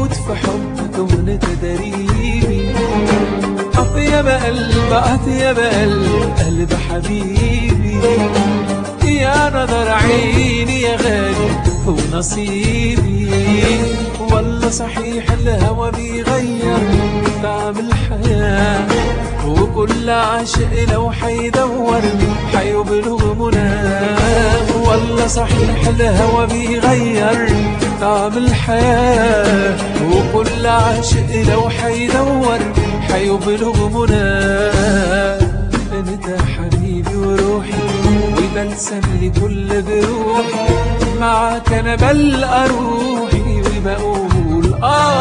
اموت في حبك وانت دريبي. اطيب قلب اطيب قلب حبيبي، يا نظر عيني يا غالي هو نصيبي. والله صحيح الهوى بيغير طعم الحياة، وكل عاشق لو حيدور حيبلغ مناه. والله صحيح الهوى بيغير طعم الحياة، وكل عاشق لو حيدور حيبلغ مناه. انت حبيبي وروحي وبلسم لكل جروحي، معاك انا بلقى روحي وبقول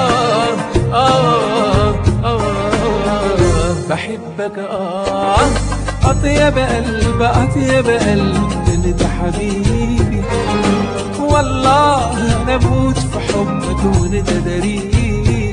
بحبك اطيب قلب اطيب قلب انت حبيبي. والله انا اموت في حبك وانت دريبي.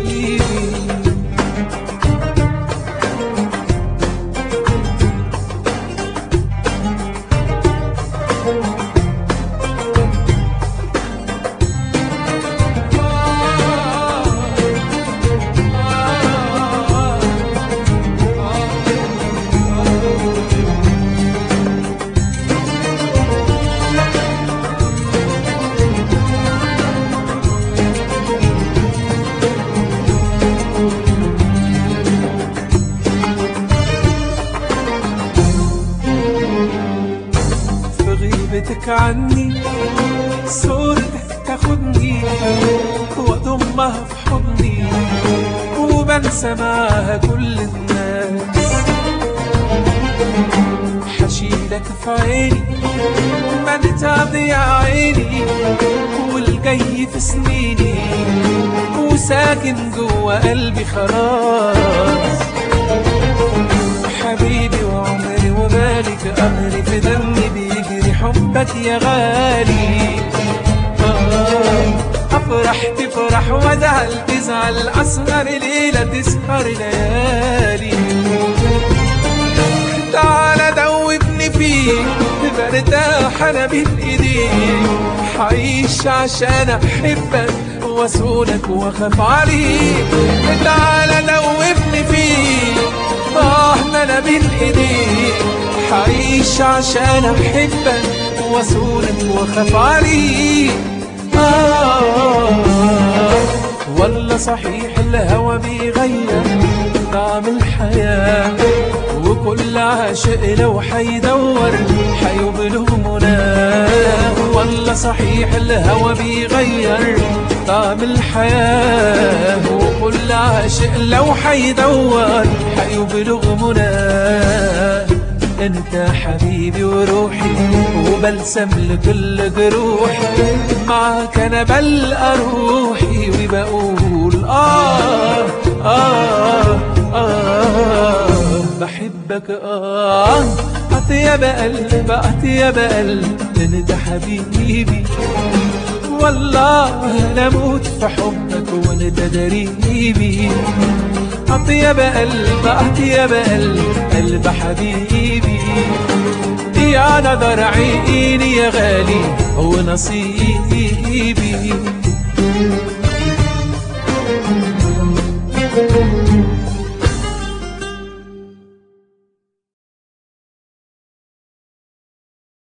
غيبتك عني صورتك تاخدني واضمها في حضني، وبنسى معاها كل الناس. حشيلك في عيني ما نتعب يا عيني، والجاي في سنيني وساكن جوا قلبي خلاص. حبيبي وعمري ومالك أمري في دمي بيجري حبك يا غالي. أفرح تفرح وأزعل تزعل، أسهر ليلة تسهر ليالي. تعال دوبني فيك برتاح أنا بين إيديك، حعيش عشان أحبك وأسولك وأخاف عليك. تعال دوبني فيك ما أنا بين إيديك، حعيش عشان أحبك وأسولك وأخاف عليك. والله صحيح الهوى بيغير طعم الحياة، وكل عاشق لو حيدور حيبلغ مناه. والله صحيح الهوى بيغير طعم الحياة، وكل عاشق لو حيدور حيبلغ مناه. انت حبيبي وروحي وبلسم لكل جروحي، معاك انا بلقى روحي وبقول بحبك اطيب قلب اطيب قلب انت حبيبي. والله انا اموت في حبك وانت دريبي. اطيب قلب اطيب قلب حبيبي، يا نظر عيني يا غالي هو نصيبي.